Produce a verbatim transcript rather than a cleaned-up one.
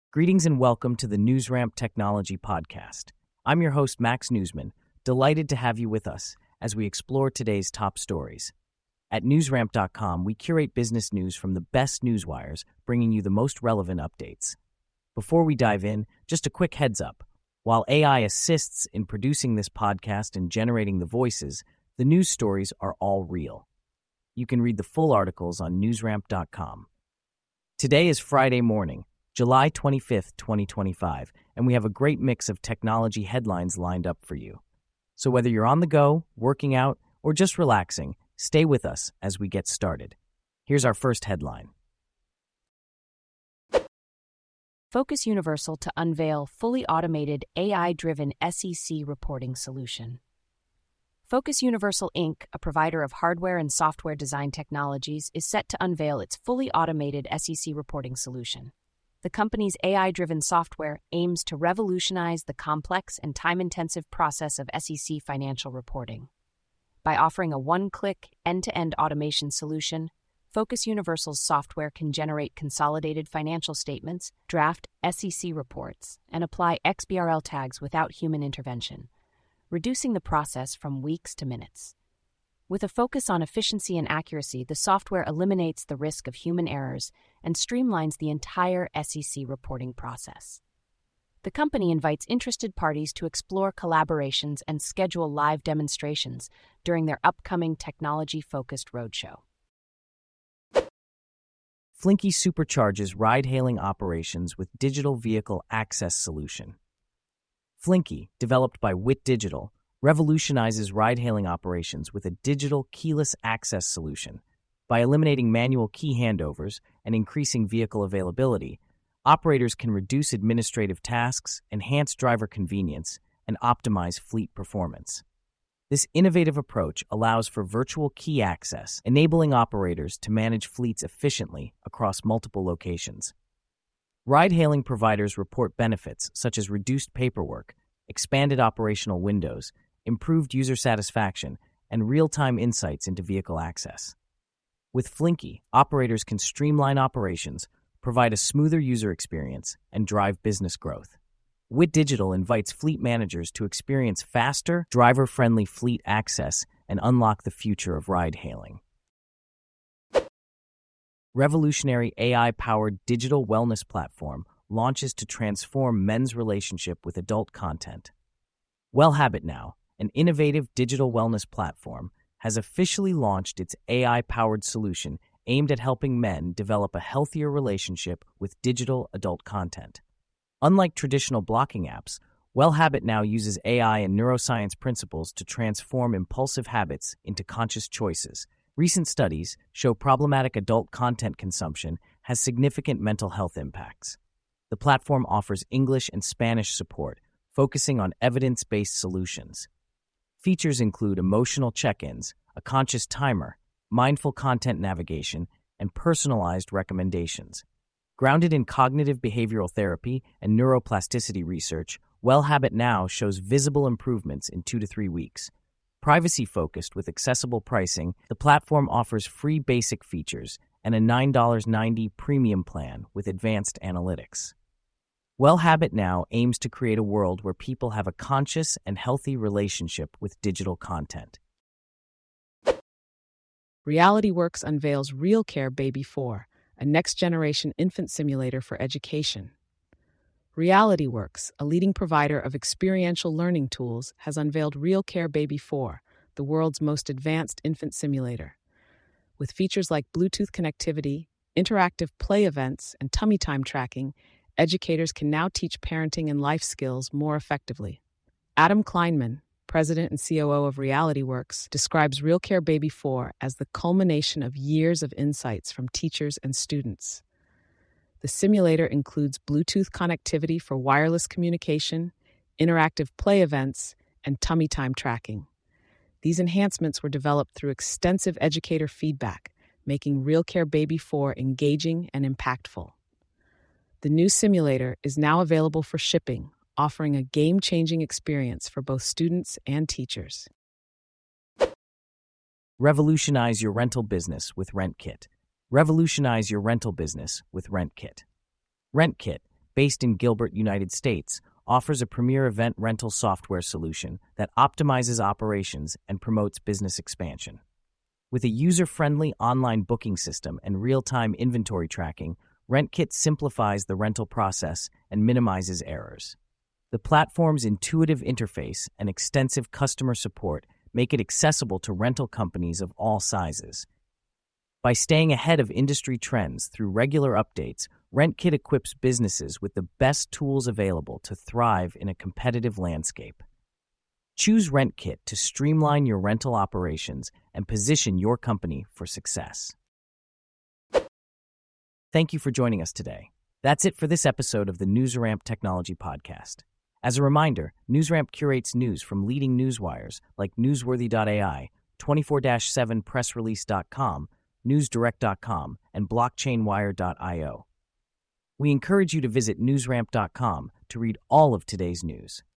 Greetings and welcome to the NewsRamp Technology Podcast. I'm your host, Max Newsman, delighted to have you with us as we explore today's top stories. At newsramp dot com, we curate business news from the best newswires, bringing you the most relevant updates. Before we dive in, just a quick heads up. While A I assists in producing this podcast and generating the voices, the news stories are all real. You can read the full articles on newsramp dot com. Today is Friday morning, July twenty-fifth, twenty twenty-five, and we have a great mix of technology headlines lined up for you. So whether you're on the go, working out, or just relaxing, stay with us as we get started. Here's our first headline. Focus Universal to unveil fully automated A I-driven S E C reporting solution. Focus Universal Incorporated, a provider of hardware and software design technologies, is set to unveil its fully automated S E C reporting solution. The company's A I-driven software aims to revolutionize the complex and time-intensive process of S E C financial reporting. By offering a one-click, end-to-end automation solution, Focus Universal's software can generate consolidated financial statements, draft S E C reports, and apply X B R L tags without human intervention, reducing the process from weeks to minutes. With a focus on efficiency and accuracy, the software eliminates the risk of human errors and streamlines the entire S E C reporting process. The company invites interested parties to explore collaborations and schedule live demonstrations during their upcoming technology-focused roadshow. Flinky supercharges ride-hailing operations with digital vehicle access solution. Flinky, developed by Wit Digital, revolutionizes ride-hailing operations with a digital keyless access solution. By eliminating manual key handovers and increasing vehicle availability, operators can reduce administrative tasks, enhance driver convenience, and optimize fleet performance. This innovative approach allows for virtual key access, enabling operators to manage fleets efficiently across multiple locations. Ride-hailing providers report benefits such as reduced paperwork, expanded operational windows, improved user satisfaction, and real-time insights into vehicle access. With Flinky, operators can streamline operations, provide a smoother user experience, and drive business growth. Wit Digital invites fleet managers to experience faster, driver-friendly fleet access and unlock the future of ride-hailing. Revolutionary A I-powered digital wellness platform launches to transform men's relationship with adult content. WellHabit Now, an innovative digital wellness platform, has officially launched its A I-powered solution aimed at helping men develop a healthier relationship with digital adult content. Unlike traditional blocking apps, WellHabit Now uses A I and neuroscience principles to transform impulsive habits into conscious choices. Recent studies show problematic adult content consumption has significant mental health impacts. The platform offers English and Spanish support, focusing on evidence-based solutions. Features include emotional check-ins, a conscious timer, mindful content navigation, and personalized recommendations. Grounded in cognitive behavioral therapy and neuroplasticity research, WellHabit Now shows visible improvements in two to three weeks. Privacy-focused with accessible pricing, the platform offers free basic features and a nine dollars and ninety cents premium plan with advanced analytics. WellHabit Now aims to create a world where people have a conscious and healthy relationship with digital content. RealityWorks unveils RealCare Baby four, a next-generation infant simulator for education. RealityWorks, a leading provider of experiential learning tools, has unveiled RealCare Baby four, the world's most advanced infant simulator. With features like Bluetooth connectivity, interactive play events, and tummy time tracking, educators can now teach parenting and life skills more effectively. Adam Kleinman, president and C O O of RealityWorks, describes RealCare Baby four as the culmination of years of insights from teachers and students. The simulator includes Bluetooth connectivity for wireless communication, interactive play events, and tummy time tracking. These enhancements were developed through extensive educator feedback, making RealCare Baby four engaging and impactful. The new simulator is now available for shipping, offering a game-changing experience for both students and teachers. Revolutionize your rental business with RentKit. Revolutionize your rental business with RentKit. RentKit, based in Gilbert, United States, offers a premier event rental software solution that optimizes operations and promotes business expansion. With a user-friendly online booking system and real-time inventory tracking, RentKit simplifies the rental process and minimizes errors. The platform's intuitive interface and extensive customer support make it accessible to rental companies of all sizes. By staying ahead of industry trends through regular updates, RentKit equips businesses with the best tools available to thrive in a competitive landscape. Choose RentKit to streamline your rental operations and position your company for success. Thank you for joining us today. That's it for this episode of the NewsRamp Technology Podcast. As a reminder, NewsRamp curates news from leading newswires like Newsworthy dot A I, twenty-four seven press release dot com, newsdirect dot com, and blockchain wire dot io. We encourage you to visit newsramp dot com to read all of today's news.